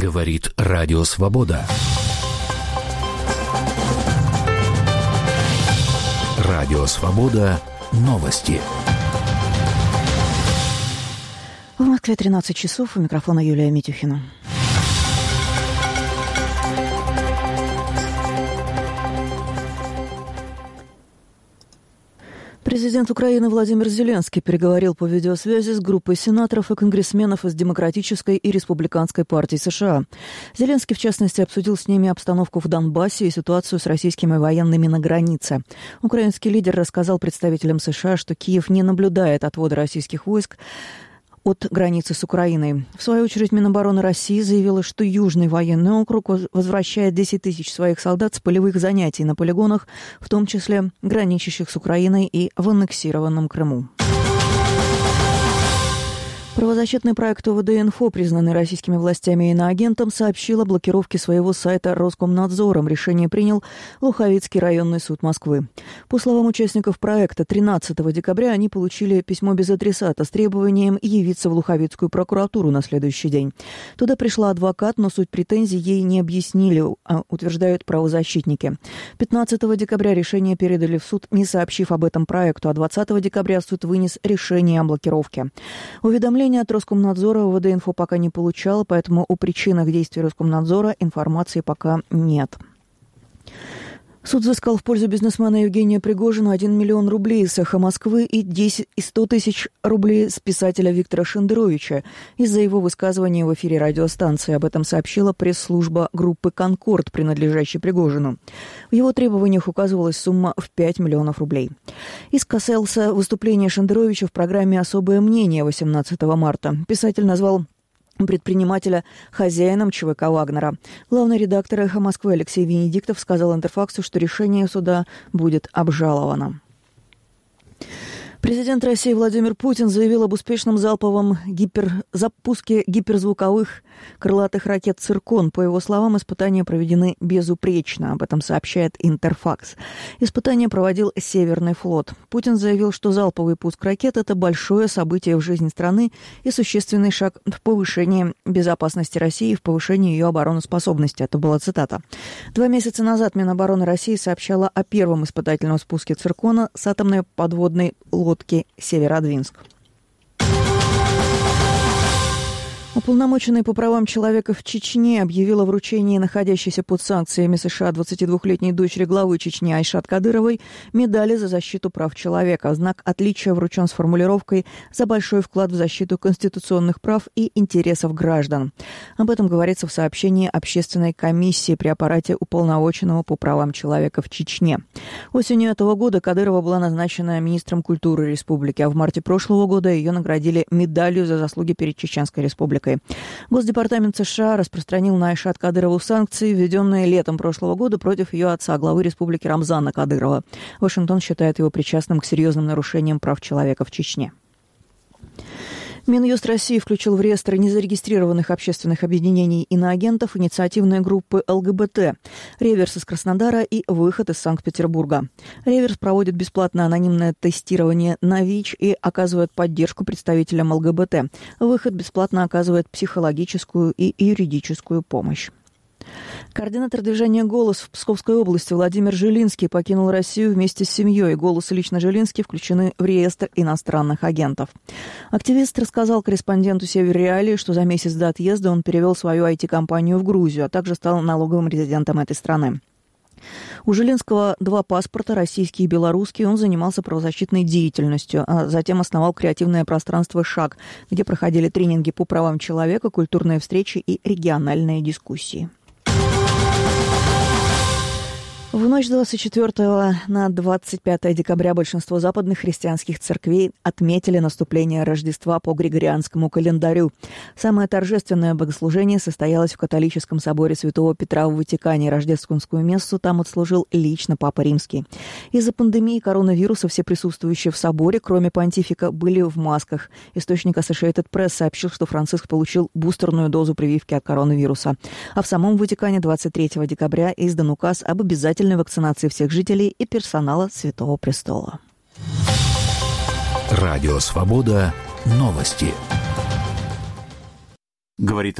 Говорит Радио Свобода. Радио Свобода. Новости. В Москве 13 часов. У микрофона Юлия Митюхина. Президент Украины Владимир Зеленский переговорил по видеосвязи с группой сенаторов и конгрессменов из Демократической и Республиканской партий США. Зеленский, в частности, обсудил с ними обстановку в Донбассе и ситуацию с российскими военными на границе. Украинский лидер рассказал представителям США, что Киев не наблюдает отвода российских войск от границы с Украиной. В свою очередь, Минобороны России заявила, что Южный военный округ возвращает 10 тысяч своих солдат с полевых занятий на полигонах, в том числе граничащих с Украиной и в аннексированном Крыму. Правозащитный проект ОВД-Инфо, признанный российскими властями иноагентом, сообщил о блокировке своего сайта Роскомнадзором. Решение принял Луховицкий районный суд Москвы. По словам участников проекта, 13 декабря они получили письмо без адресата с требованием явиться в Луховицкую прокуратуру на следующий день. Туда пришла адвокат, но суть претензий ей не объяснили, утверждают правозащитники. 15 декабря решение передали в суд, не сообщив об этом проекту, а 20 декабря суд вынес решение о блокировке. Уведомление от Роскомнадзора ОВД-Инфо пока не получало, поэтому о причинах действий Роскомнадзора информации пока нет. Суд взыскал в пользу бизнесмена Евгения Пригожина 1 миллион рублей с «Эхо Москвы» и 100 тысяч рублей с писателя Виктора Шендеровича из-за его высказывания в эфире радиостанции. Об этом сообщила пресс-служба группы «Конкорд», принадлежащей Пригожину. В его требованиях указывалась сумма в 5 миллионов рублей. Иск касался выступления Шендеровича в программе «Особое мнение» 18 марта. Писатель назвал предпринимателя хозяином ЧВК «Вагнера». Главный редактор «Эхо Москвы» Алексей Венедиктов сказал Интерфаксу, что решение суда будет обжаловано. Президент России Владимир Путин заявил об успешном залповом запуске гиперзвуковых крылатых ракет «Циркон». По его словам, испытания проведены безупречно. Об этом сообщает Интерфакс. Испытания проводил Северный флот. Путин заявил, что залповый пуск ракет – это большое событие в жизни страны и существенный шаг в повышении безопасности России и в повышении ее обороноспособности. Это была цитата. 2 месяца назад Минобороны России сообщала о первом испытательном спуске «Циркона» с атомной подводной лодки «Северодвинск». Уполномоченный по правам человека в Чечне объявил о вручении находящейся под санкциями США 22-летней дочери главы Чечни Айшат Кадыровой медали за защиту прав человека. Знак отличия вручен с формулировкой «За большой вклад в защиту конституционных прав и интересов граждан». Об этом говорится в сообщении Общественной комиссии при аппарате уполномоченного по правам человека в Чечне. Осенью этого года Кадырова была назначена министром культуры республики, а в марте прошлого года ее наградили медалью за заслуги перед Чеченской республикой. Госдепартамент США распространил на Айшат Кадырову санкции, введенные летом прошлого года против ее отца, главы республики Рамзана Кадырова. Вашингтон считает его причастным к серьезным нарушениям прав человека в Чечне. Минюст России включил в реестр незарегистрированных общественных объединений иноагентов инициативные группы ЛГБТ «Реверс» из Краснодара и «Выход» из Санкт-Петербурга. «Реверс» проводит бесплатное анонимное тестирование на ВИЧ и оказывает поддержку представителям ЛГБТ. «Выход» бесплатно оказывает психологическую и юридическую помощь. Координатор движения «Голос» в Псковской области Владимир Жилинский покинул Россию вместе с семьей. «Голос» и лично Жилинский включены в реестр иностранных агентов. Активист рассказал корреспонденту «Северреалии», что за месяц до отъезда он перевел свою IT-компанию в Грузию, а также стал налоговым резидентом этой страны. У Жилинского 2 паспорта, российский и белорусский. Он занимался правозащитной деятельностью, а затем основал креативное пространство «Шаг», где проходили тренинги по правам человека, культурные встречи и региональные дискуссии. В ночь с 24 на 25 декабря большинство западных христианских церквей отметили наступление Рождества по Григорианскому календарю. Самое торжественное богослужение состоялось в католическом соборе Святого Петра в Ватикане. Рождественскую мессу там отслужил лично Папа Римский. Из-за пандемии коронавируса все присутствующие в соборе, кроме понтифика, были в масках. Источник Associated Press сообщил, что Франциск получил бустерную дозу прививки от коронавируса. А в самом Ватикане 23 декабря издан указ об обязательной вакцинации всех жителей и персонала Святого Престола. Радио Свобода. Новости. Говорит